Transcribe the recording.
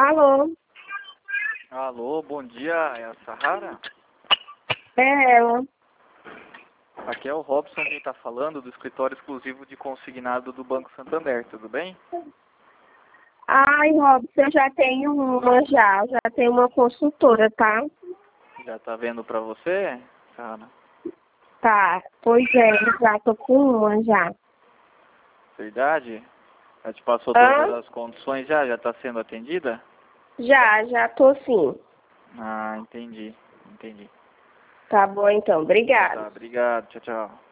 Alô? Alô, bom dia, é a Sahara? É ela. Aqui é o Robson quem está falando, do escritório exclusivo de consignado do Banco Santander, tudo bem? Ai, Robson, eu já tenho uma já tenho uma consultora, tá? Já está vendo para você, Sahara? Tá, pois é, já tô com uma já. Verdade? Já te passou todas Hã? as condições já está sendo atendida? Já tô sim. Ah, entendi. Tá bom então, Então obrigada. tá, obrigado, tchau, tchau.